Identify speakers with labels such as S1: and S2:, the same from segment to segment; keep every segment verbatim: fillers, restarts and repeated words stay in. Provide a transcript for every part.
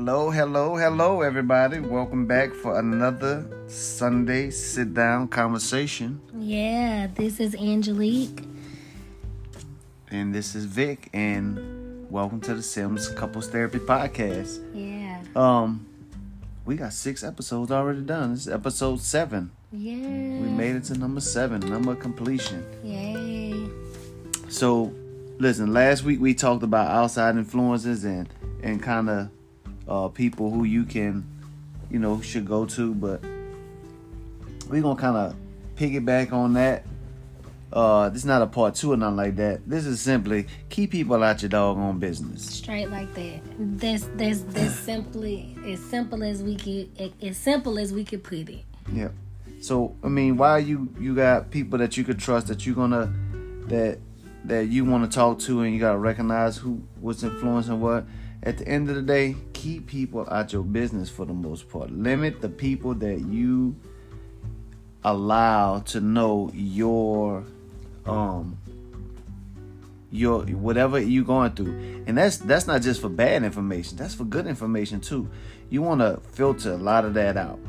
S1: Hello, hello, hello, everybody. Welcome back for another Sunday sit-down conversation.
S2: Yeah, this is Angelique.
S1: And this is Vic, and welcome to the Sims Couples Therapy Podcast.
S2: Yeah.
S1: Um, we got six episodes already done. This is episode seven.
S2: Yeah.
S1: We made it to number seven, number of completion.
S2: Yay.
S1: So, listen, last week we talked about outside influences and, and kind of uh, people who you can, you know, should go to, but we're going to kind of piggyback on that. Uh, this is not a part two or nothing like that. This is simply keep people out your doggone business.
S2: Straight like that. That's that's that's simply as simple as we could as simple as we could put it.
S1: Yeah. So I mean, why you you got people that you could trust, that you're gonna that that you want to talk to, and you gotta recognize who what's influencing what. At the end of the day, keep people out your business for the most part. Limit the people that you allow to know your um your whatever you're going through. And that's that's not just for bad information, that's for good information too. You want to filter a lot of that out.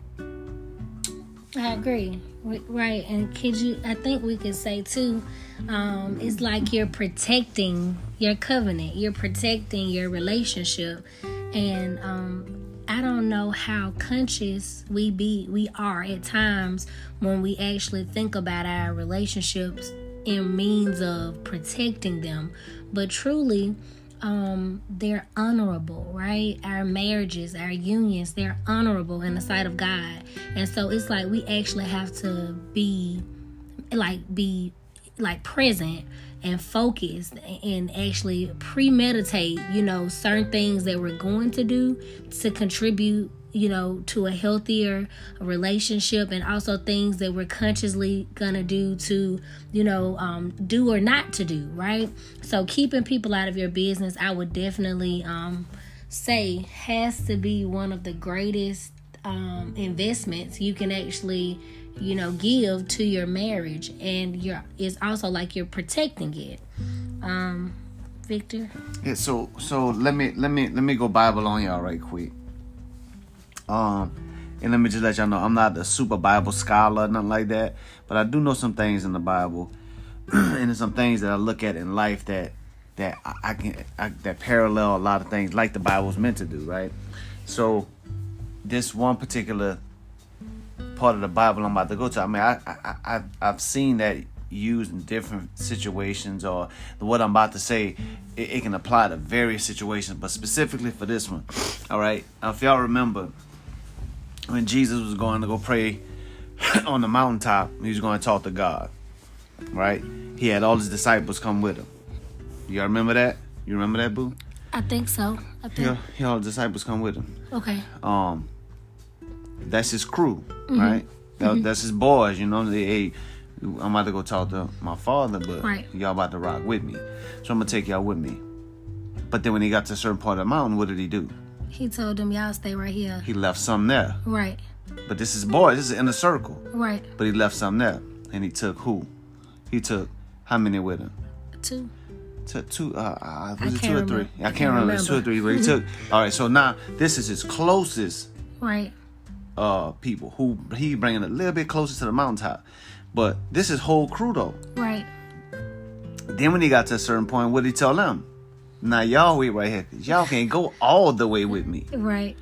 S2: I agree. Right. And could you I think we could say too, um, it's like you're protecting your covenant. You're protecting your relationship. And um, I don't know how conscious we be we are at times when we actually think about our relationships in means of protecting them. But truly, um, they're honorable, right? Our marriages, our unions, they're honorable in the sight of God. And so it's like we actually have to be like be like present and focused and actually premeditate, you know, certain things that we're going to do to contribute, you know, to a healthier relationship, and also things that we're consciously gonna do to, you know, um, do or not to do, right? So keeping people out of your business, I would definitely um, say has to be one of the greatest um, investments you can actually, you know, give to your marriage, and you're it's also like you're protecting it. Um, Victor?
S1: Yeah, so so let me let me let me go Bible on y'all right quick. Um, and let me just let y'all know, I'm not a super Bible scholar, nothing like that, but I do know some things in the Bible, and there's some things that I look at in life that that I, I can I, that parallel a lot of things like the Bible's meant to do, right? So this one particular part of the Bible I'm about to go to, I mean, I I, I I've seen that used in different situations, or what I'm about to say, it, it can apply to various situations, but specifically for this one. All right, now, if y'all remember, when Jesus was going to go pray on the mountaintop, he was going to talk to God, right? He had all his disciples come with him. Y'all remember that? You remember that, boo?
S2: I think so. I think.
S1: Yeah, he had all the disciples come with him.
S2: Okay.
S1: Um, that's his crew,
S2: Mm-hmm.
S1: right? That,
S2: Mm-hmm.
S1: That's his boys. You know, they, hey, I'm about to go talk to my father, but
S2: right.
S1: y'all about to rock with me, so I'm gonna take y'all with me. But then when he got to a certain part of the mountain, what did he do?
S2: He told them, y'all stay right here.
S1: He left some there.
S2: Right.
S1: But this is boys. This is in a circle.
S2: Right.
S1: But he left some there, and he took who? He took how many with him?
S2: Two.
S1: Took two. Uh, uh, was
S2: I
S1: it
S2: can't
S1: two or
S2: remember.
S1: three? I can't remember. It's two or three. But he took. All right. So now this is his closest.
S2: Right.
S1: Uh, people who he bringing a little bit closer to the mountaintop, but this is whole crew though.
S2: Right.
S1: Then when he got to a certain point, what did he tell them? Now y'all wait right here, cause y'all can't go all the way with me.
S2: Right.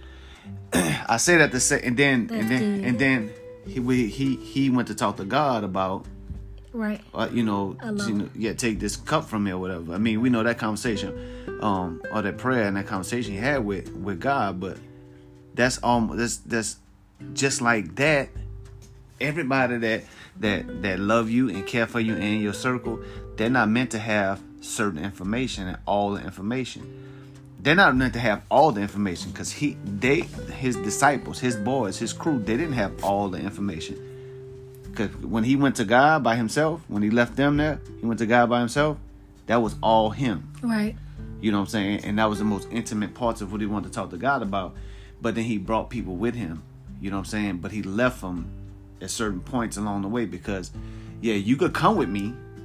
S1: I say that to say, and then
S2: That's
S1: and then
S2: good.
S1: and then he we, he he went to talk to God about,
S2: Right.
S1: uh, you know, you know, yeah, take this cup from me or whatever. I mean, we know that conversation, um, or that prayer and that conversation he had with with God, but that's almost that's that's just like that. Everybody that that that love you and care for you in your circle, they're not meant to have certain information and all the information. They're not meant to have all the information, because he they his disciples, his boys, his crew, they didn't have all the information. Because when he went to God by himself, when he left them there, he went to God by himself. That was all him.
S2: Right.
S1: You know what I'm saying? And that was the most intimate parts of what he wanted to talk to God about. But then he brought people with him. You know what I'm saying? But he left them at certain points along the way, because, yeah, you could come with me,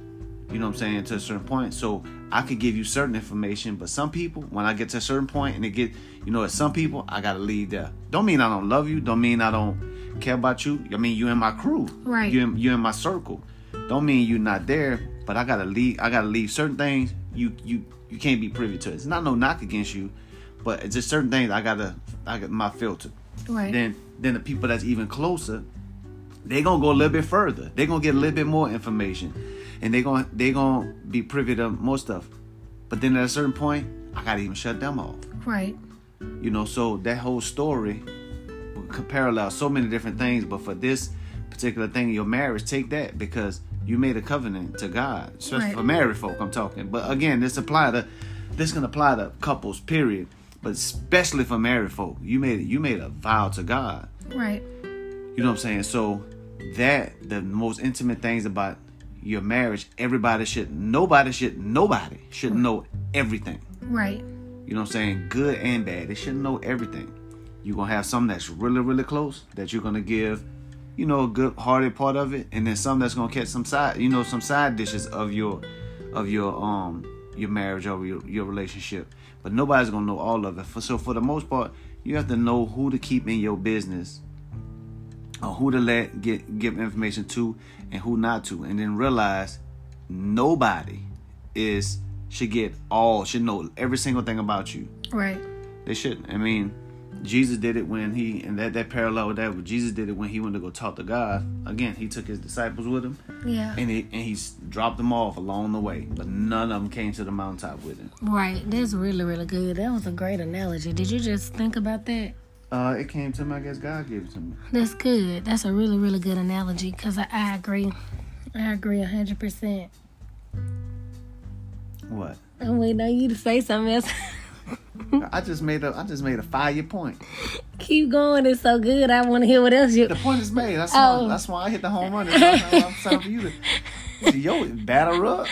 S1: You know what I'm saying? To a certain point. So I could give you certain information, but some people, when I get to a certain point and it get, you know, at some people, I gotta leave there. Don't mean I don't love you. Don't mean I don't care about you. I mean you in my crew.
S2: Right.
S1: You in, you in my circle. Don't mean you're not there, but I gotta leave. I gotta leave certain things. You you you can't be privy to it. It's not no knock against you, but it's just certain things I gotta I got my filter.
S2: Right.
S1: Then then the people that's even closer, they gonna go a little bit further. They gonna get a little bit more information, and they gonna they gonna be privy to more stuff. But then at a certain point, I gotta even shut them off.
S2: Right.
S1: You know, so that whole story could parallel so many different things. But for this particular thing in your marriage, take that, because you made a covenant to God, especially
S2: right.
S1: for married folk. I'm talking, but again, this apply to this can apply to couples, period. But especially for married folk, you made you made a vow to God.
S2: Right.
S1: You know what I'm saying? So that the most intimate things about your marriage, everybody should, nobody should, nobody should know everything.
S2: Right.
S1: You know what I'm saying? Good and bad. They should know everything. You're going to have some that's really, really close that you're going to give, you know, a good hearted part of it. And then some that's going to catch some side, you know, some side dishes of your, of your, um, your marriage or your, your relationship. But nobody's going to know all of it. For, so for the most part, you have to know who to keep in your business, or who to let get give information to and who not to. And then realize nobody is should get all, should know every single thing about you.
S2: Right.
S1: They shouldn't. I mean, Jesus did it when he, and that, that parallel with that, but Jesus did it when he went to go talk to God. Again, he took his disciples with him.
S2: Yeah.
S1: And he, and he dropped them off along the way. But none of them came to the mountaintop with him.
S2: Right. That's really, really good. That was a great analogy. Did you just think about that?
S1: Uh, it came to me. I guess God gave it to me.
S2: That's good. That's a really, really good analogy, because I, I agree. I agree one hundred percent.
S1: What?
S2: I'm waiting on you to say something else.
S1: I just made a I just made a fire point.
S2: Keep going. It's so good. I want to hear what else you...
S1: The point is made. That's
S2: Oh.
S1: why that's why I hit the home run. It's time for you to yo batter up.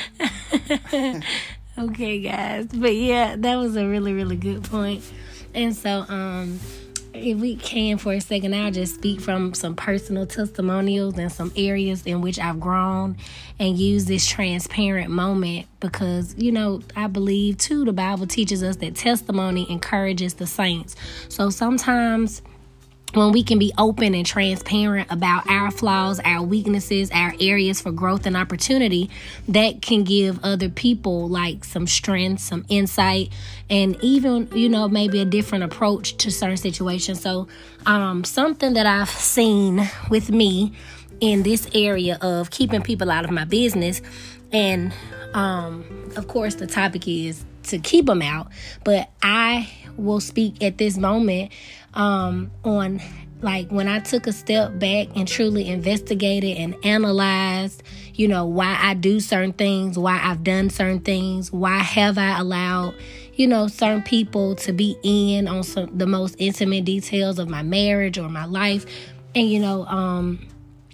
S2: Okay, guys. But yeah, that was a really, really good point. And so, um, if we can for a second, I'll just speak from some personal testimonials and some areas in which I've grown, and use this transparent moment because, you know, I believe too, the Bible teaches us that testimony encourages the saints. So sometimes when we can be open and transparent about our flaws, our weaknesses, our areas for growth and opportunity, that can give other people like some strength, some insight, and even, you know, maybe a different approach to certain situations. So um, something that I've seen with me in this area of keeping people out of my business, and um, of course the topic is to keep them out, but I will speak at this moment um, on like when I took a step back and truly investigated and analyzed, you know, why I do certain things, why I've done certain things, why have I allowed, you know, certain people to be in on some the most intimate details of my marriage or my life. And, you know, um,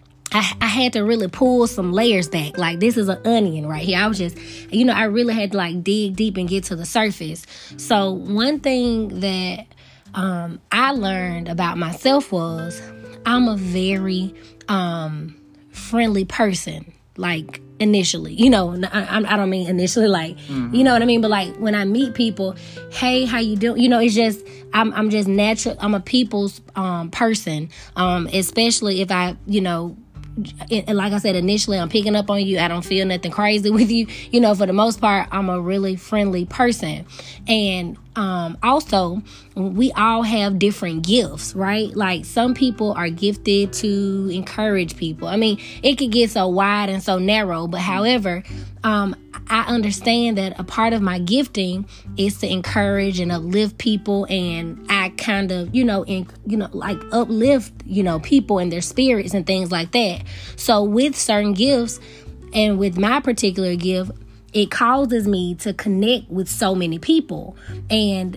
S2: I, I had to really pull some layers back. Like, this is an onion right here. I was just, you know, I really had to like dig deep and get to the surface. So one thing that um, I learned about myself was I'm a very um, friendly person. Like, initially, you know, I, I don't mean initially, like, mm-hmm. you know what I mean? But like when I meet people, hey, how you doing? You know, it's just, I'm, I'm just natural. I'm a people's um, person, um, especially if I, you know, and like I said, initially, I'm picking up on you. I don't feel nothing crazy with you. You know, for the most part, I'm a really friendly person. And um, also, we all have different gifts, right? Like, some people are gifted to encourage people. I mean, it could get so wide and so narrow. But however, um, I understand that a part of my gifting is to encourage and uplift people, and I kind of, you know, in, you know, like uplift, you know, people and their spirits and things like that. So with certain gifts, and with my particular gift, it causes me to connect with so many people. And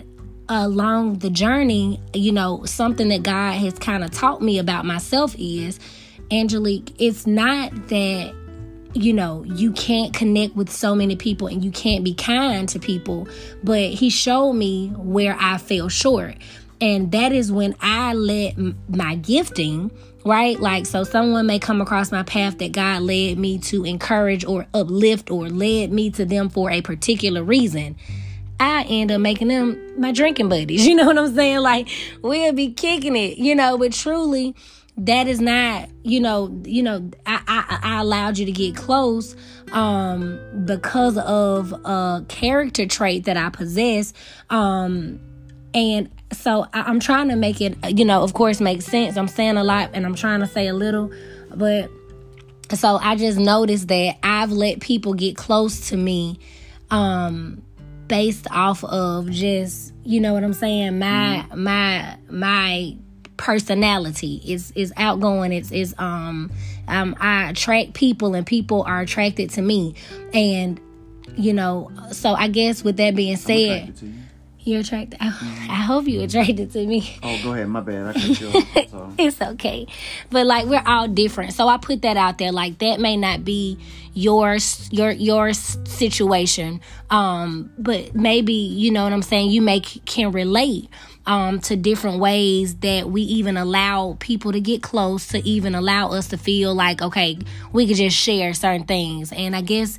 S2: along the journey, you know, something that God has kind of taught me about myself is, Angelique, it's not that, you know, you can't connect with so many people and you can't be kind to people, but he showed me where I fell short. And that is when I let m- my gifting, right? Like, so someone may come across my path that God led me to encourage or uplift or led me to them for a particular reason. I end up making them my drinking buddies. You know what I'm saying? Like, we'll be kicking it, you know, but truly, that is not, you know, you know, I, I, I allowed you to get close um, because of a character trait that I possess. Um, and so I, I'm trying to make it, you know, of course, make sense. I'm saying a lot and I'm trying to say a little, but so I just noticed that I've let people get close to me um, based off of just, you know what I'm saying, my, my, my, personality is is outgoing. It's is um um I attract people and people are attracted to me, and you know, so I guess with that being said, you're attracted. I, mm-hmm. I hope you're attracted to me.
S1: Oh, go ahead. My bad. I cut you off. So.
S2: It's okay, but like we're all different. So I put that out there. Like that may not be your your your situation, um, but maybe you know what I'm saying. You may can relate. Um, to different ways that we even allow people to get close, to even allow us to feel like, okay, we could just share certain things. And I guess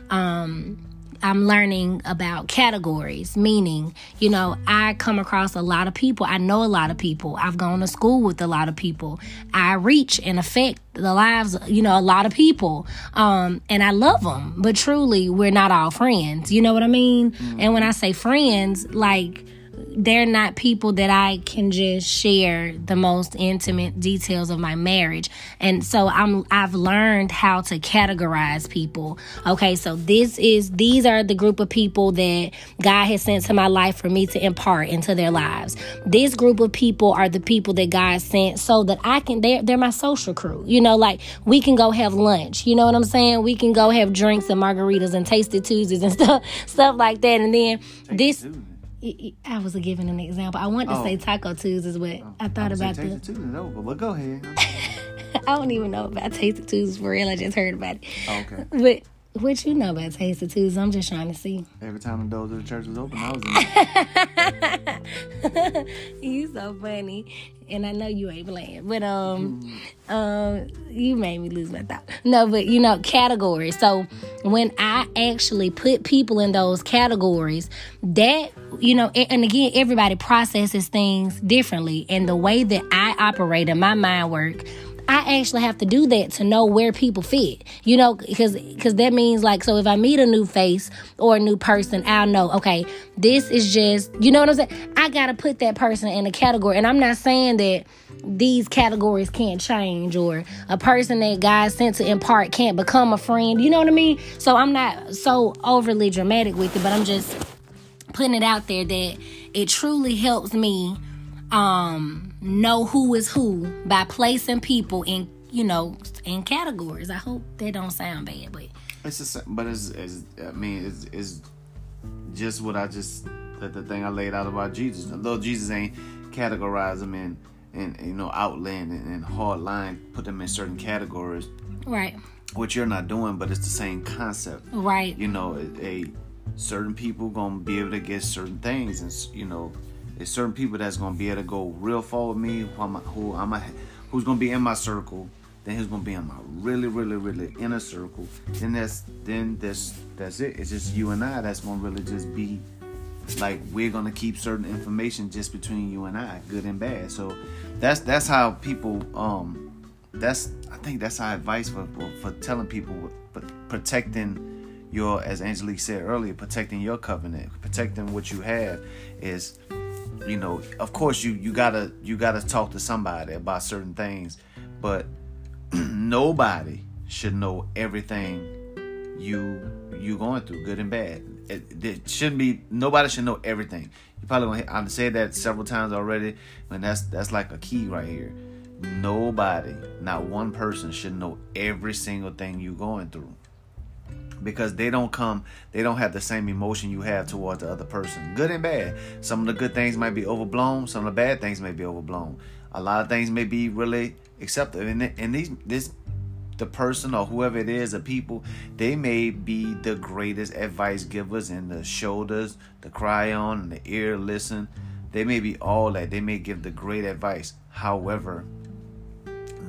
S2: um, I'm learning about categories, meaning, you know, I come across a lot of people. I know a lot of people. I've gone to school with a lot of people. I reach and affect the lives, you know, a lot of people. Um, and I love them. But truly, we're not all friends. You know what I mean? Mm-hmm. And when I say friends, like, they're not people that I can just share the most intimate details of my marriage. And so I'm, I've learned how to categorize people. Okay, so this is, these are the group of people that God has sent to my life for me to impart into their lives. This group of people are the people that God sent so that I can, they're, they're my social crew. You know, like we can go have lunch. You know what I'm saying? We can go have drinks and margaritas and Tasty Tuesdays and stuff, stuff like that. And then this... I was giving an example. I wanted to oh. say Taco Tuesdays, but oh. I thought I about the.
S1: Tuesdays over, but go ahead.
S2: I don't even know about Tasty Tuesdays for real. I just heard about it.
S1: Oh, okay.
S2: But what you know about Tasty Tuesdays? I'm just trying to see.
S1: Every time the doors of the church was open, I was in.
S2: You so funny, and I know you ain't playing, but um, mm. um, you made me lose my thought. No, but you know, categories. So when I actually put people in those categories, that you know, and again, everybody processes things differently, and the way that I operate and my mind work, I actually have to do that to know where people fit, you know, because because that means like, so if I meet a new face or a new person, I'll know, okay, this is just, you know what I'm saying? I got to put that person in a category. And I'm not saying that these categories can't change or a person that God sent to impart can't become a friend. You know what I mean? So I'm not so overly dramatic with it, but I'm just putting it out there that it truly helps me um know who is who by placing people in, you know, in categories. I hope that don't sound bad, but
S1: it's just, but it's, it's I mean, it's, it's just what I just the, the thing I laid out about Jesus. Although Jesus ain't categorize them in, in you know, outland and, and hard line, put them in certain categories,
S2: right?
S1: Which you're not doing, but it's the same concept,
S2: right?
S1: You know, a, a certain people gonna be able to get certain things, and you know. There's certain people that's gonna be able to go real far with me, who I'm, who I'm a, who's gonna be in my circle, then who's gonna be in my really, really, really inner circle. Then that's then that's that's it. It's just you and I that's gonna really just be like, we're gonna keep certain information just between you and I, good and bad. So that's that's how people um that's I think that's our advice for for, for telling people, for protecting your, as Angelique said earlier, protecting your covenant, protecting what you have is. You know, of course, you, you gotta you gotta talk to somebody about certain things, but nobody should know everything you you going through, good and bad. It, it shouldn't be. Nobody should know everything. You probably gonna I've said that several times already, and that's that's like a key right here. Nobody, not one person, should know every single thing you going through. Because they don't come, they don't have the same emotion you have toward the other person, good and bad. Some of the good things might be overblown. Some of the bad things may be overblown. A lot of things may be really acceptable. And, and these, this, the person or whoever it is, the people, they may be the greatest advice givers and the shoulders, the cry on, and the ear listen. They may be all that. They may give the great advice. However,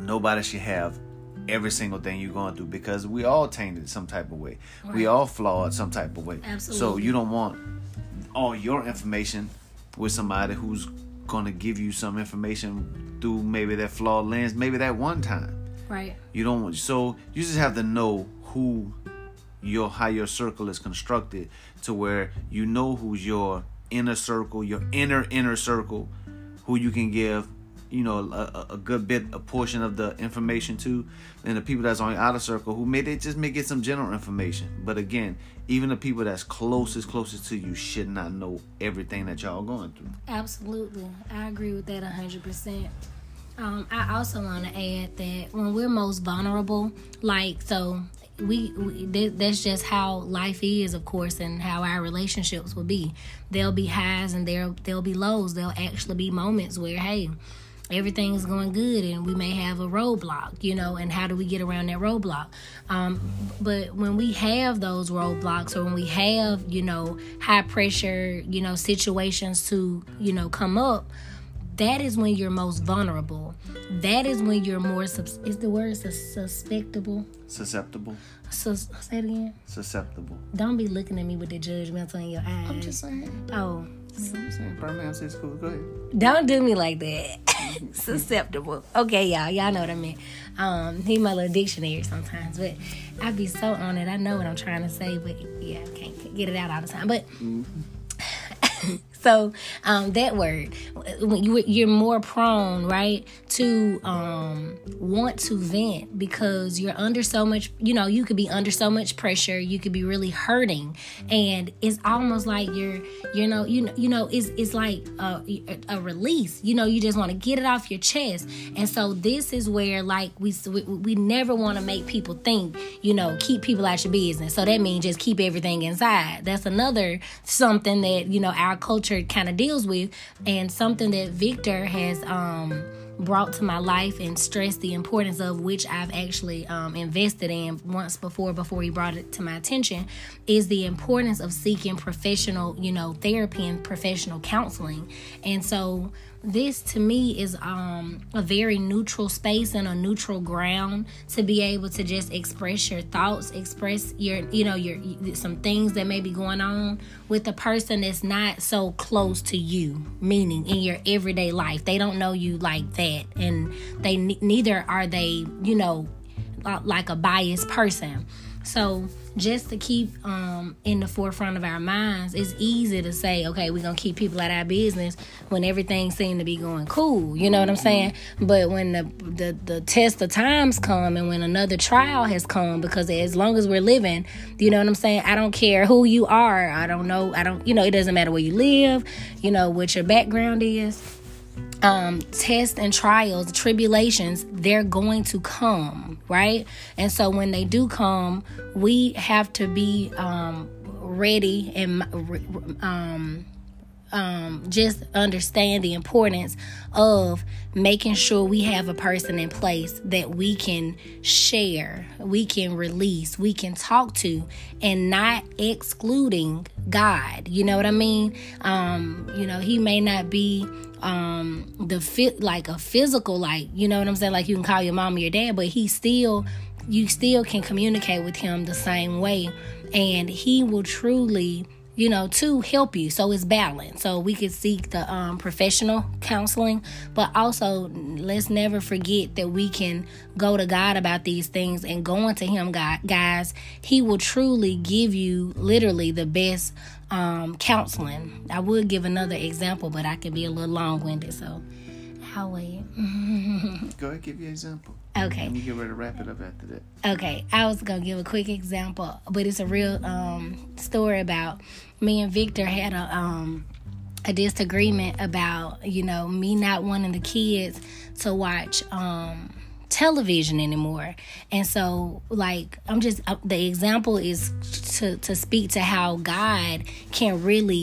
S1: nobody should have every single thing you're going through, because we all tainted some type of way. Right. We all flawed some type of way.
S2: Absolutely.
S1: So you don't want all your information with somebody who's going to give you some information through maybe that flawed lens, maybe that one time.
S2: Right.
S1: You don't want, so you just have to know who your, how your circle is constructed, to where you know who's your inner circle, your inner inner circle, who you can give, you know, a, a good bit, a portion of the information to, and the people that's on your outer circle who may, they just may get some general information. But again, even the people that's closest, closest to you should not know everything that y'all going through.
S2: Absolutely. I agree with that one hundred percent. Um, I also want to add that when we're most vulnerable, like, so we, we that's just how life is, of course, and how our relationships will be. There'll be highs and there'll, there'll be lows. There'll actually be moments where, hey, everything's going good and we may have a roadblock, you know, and how do we get around that roadblock? Um, but when we have those roadblocks, or when we have, you know, high pressure, you know, situations to, you know, come up, that is when you're most vulnerable. That is when you're more, sus- is the word sus- susceptible?
S1: Susceptible.
S2: Sus- say it again.
S1: Susceptible.
S2: Don't be looking at me with the judgmental in your eyes.
S1: I'm just saying.
S2: Oh.
S1: I'm saying, Birmingham City School. Go ahead.
S2: Don't do me like that. Susceptible. Okay, y'all. Y'all know what I mean. Um, need my little dictionary sometimes, but I be so on it. I know what I'm trying to say, but yeah, I can't get it out all the time. But mm-hmm. So um, that word, when you, you're more prone, right, to um, want to vent, because you're under so much, you know, you could be under so much pressure. You could be really hurting, and it's almost like you're, you know, you know, you know, it's it's like a, a release. You know, you just want to get it off your chest, and so this is where, like, we we, we never want to make people think, you know, keep people out your business. So that means just keep everything inside. That's another something that, you know, our culture kind of deals with, and something that Victor has um brought to my life and stressed the importance of, which I've actually um invested in once before before he brought it to my attention, is the importance of seeking professional, you know, therapy and professional counseling. And so this to me is um, a very neutral space and a neutral ground to be able to just express your thoughts, express your, you know, your some things that may be going on with a person that's not so close to you, meaning in your everyday life. They don't know you like that, and they neither are they, you know, like a biased person. So just to keep um, in the forefront of our minds, it's easy to say, okay, we're going to keep people out of our business when everything seems to be going cool. You know what I'm saying? But when the, the, the test of times come, and when another trial has come, because as long as we're living, you know what I'm saying? I don't care who you are. I don't know. I don't, you know, it doesn't matter where you live, you know, what your background is. Um, tests and trials, tribulations, they're going to come, right? And so when they do come, we have to be um, ready and um, um, just understand the importance of making sure we have a person in place that we can share, we can release, we can talk to, and not excluding God. You know what I mean? Um, you know, he may not be um the fit like a physical, like, you know what I'm saying, like you can call your mom or your dad, but he still you still can communicate with him the same way, and he will truly, you know, to help you. So it's balanced. So we could seek the um, professional counseling, but also let's never forget that we can go to God about these things, and going to him, God, guys, he will truly give you literally the best um, counseling. I would give another example, but I could be a little long-winded, so I'll wait.
S1: Go ahead, give you an example.
S2: Okay.
S1: And you get ready to wrap it up after that.
S2: Okay, I was going to give a quick example, but it's a real um, story about me and Victor had a um, a disagreement about, you know, me not wanting the kids to watch um, television anymore. And so, like, I'm just, uh, the example is to, to speak to how God can really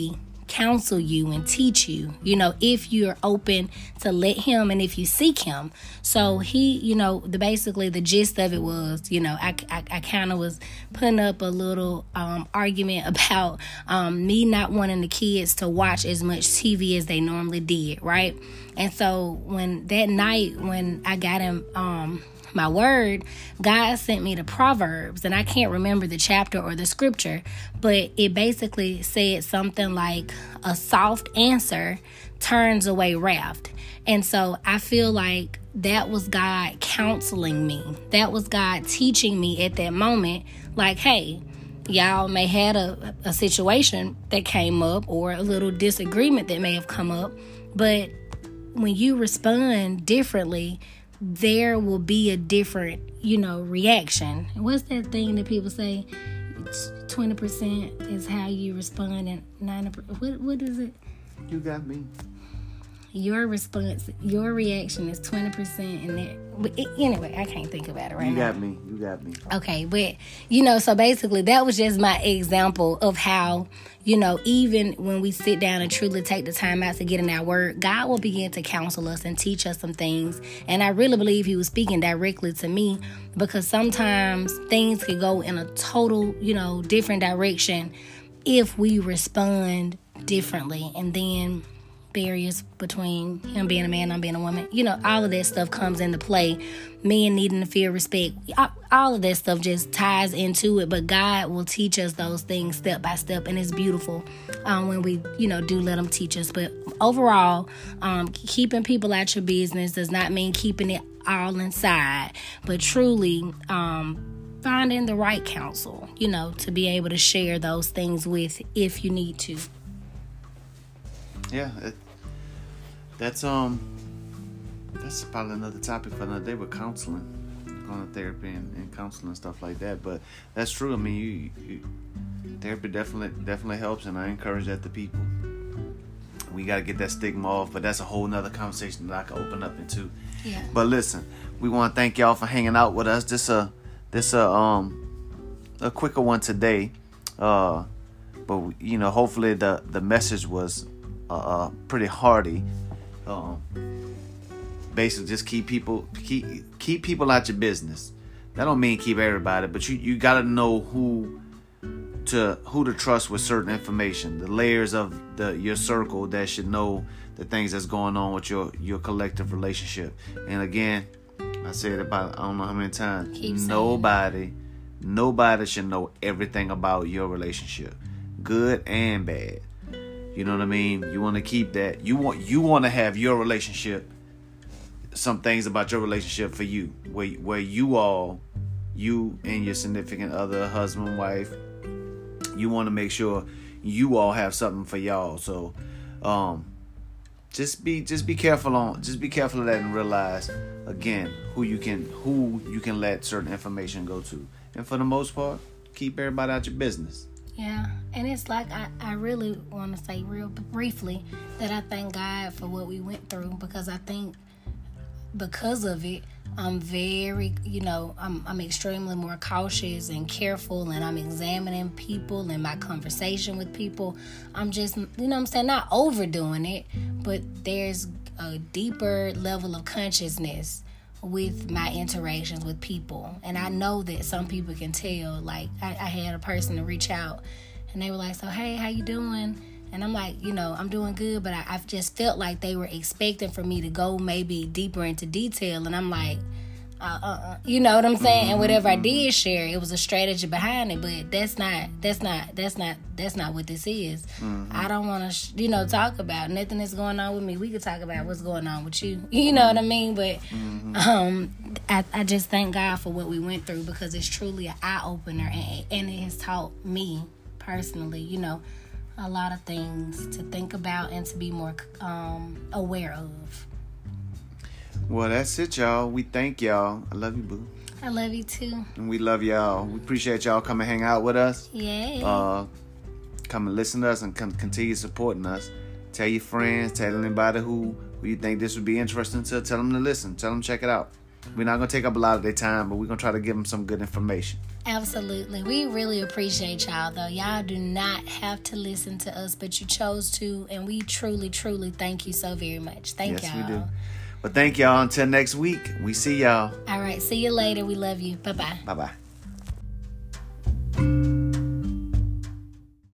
S2: counsel you and teach you, you know, if you're open to let him and if you seek him. So he, you know, the basically the gist of it was, you know, I, I, I kind of was putting up a little um, argument about um, me not wanting the kids to watch as much T V as they normally did, right? And so when that night when I got him um, my word, God sent me to Proverbs, and I can't remember the chapter or the scripture, but it basically said something like a soft answer turns away wrath. And so I feel like that was God counseling me. That was God teaching me at that moment, like, hey, y'all may had a, a situation that came up or a little disagreement that may have come up, but when you respond differently, there will be a different, you know, reaction. What's that thing that people say? twenty percent is how you respond and ninety percent. What, what is it?
S1: You got me.
S2: Your response, your reaction is twenty percent in there. But it, anyway, I can't think about it right
S1: you
S2: now.
S1: You got me. You got me.
S2: Okay, but, you know, so basically that was just my example of how, you know, even when we sit down and truly take the time out to get in our word, God will begin to counsel us and teach us some things. And I really believe he was speaking directly to me, because sometimes things could go in a total, you know, different direction if we respond differently. And then barriers between him being a man, I'm being a woman, you know, all of that stuff comes into play. Men needing to feel respect, all of that stuff just ties into it. But God will teach us those things step by step, and it's beautiful um, when we, you know, do let him teach us. But overall, um, keeping people out your business does not mean keeping it all inside, but truly um, finding the right counsel, you know, to be able to share those things with if you need to.
S1: Yeah, it, that's um, that's probably another topic for another day with counseling, going to therapy and, and counseling and stuff like that. But that's true. I mean, you, you therapy definitely definitely helps, and I encourage that to people. We got to get that stigma off, but that's a whole nother conversation that I can open up into.
S2: Yeah.
S1: But listen, we want to thank y'all for hanging out with us. This a this a um a quicker one today, uh, but you know, hopefully the the message was Uh, pretty hardy. Um, basically, just keep people keep keep people out your business. That don't mean keep everybody, but you, you gotta know who to who to trust with certain information. The layers of the your circle that should know the things that's going on with your your collective relationship. And again, I said it about I don't know how many times.
S2: Keep
S1: nobody, nobody should know everything about your relationship, good and bad. You know what I mean? You want to keep that. You want you want to have your relationship, some things about your relationship for you, where where you all, you and your significant other, husband, wife, you want to make sure you all have something for y'all. So, um, just be just be careful on just be careful of that and realize again who you can who you can let certain information go to, and for the most part, keep everybody out your business.
S2: Yeah, and it's like I, I really want to say real briefly that I thank God for what we went through, because I think because of it, I'm very, you know, I'm I'm extremely more cautious and careful, and I'm examining people and my conversation with people. I'm just, you know what I'm saying, not overdoing it, but there's a deeper level of consciousness with my interactions with people. And I know that some people can tell. Like I, I had a person to reach out, and they were like, so hey, how you doing? And I'm like, you know, I'm doing good, but I, I've just felt like they were expecting for me to go maybe deeper into detail. And I'm like, uh, uh, uh you know what I'm saying? Mm-hmm. And whatever I did share, it was a strategy behind it, but that's not, that's not, that's not, that's not what this is. Mm-hmm. I don't want to, sh- you know, talk about nothing that's going on with me. We could talk about what's going on with you. You know what I mean? But mm-hmm. um, I, I just thank God for what we went through, because it's truly an eye opener, and, and it has taught me personally, you know, a lot of things to think about and to be more um, aware of.
S1: Well, that's it, y'all. We thank y'all. I love you, boo.
S2: I love you too.
S1: And we love y'all. We appreciate y'all coming hang out with us.
S2: Yeah.
S1: Uh, come and listen to us and come continue supporting us. Tell your friends. Tell anybody who, who you think this would be interesting to. Tell them to listen. Tell them to check it out. We're not gonna take up a lot of their time, but we're gonna try to give them some good information.
S2: Absolutely. We really appreciate y'all, though. Y'all do not have to listen to us, but you chose to, and we truly, truly thank you so very much. Thank
S1: yes,
S2: y'all.
S1: we do. Well, thank y'all. Until next week, we see y'all.
S2: All right. See you later. We love you. Bye-bye.
S1: Bye-bye.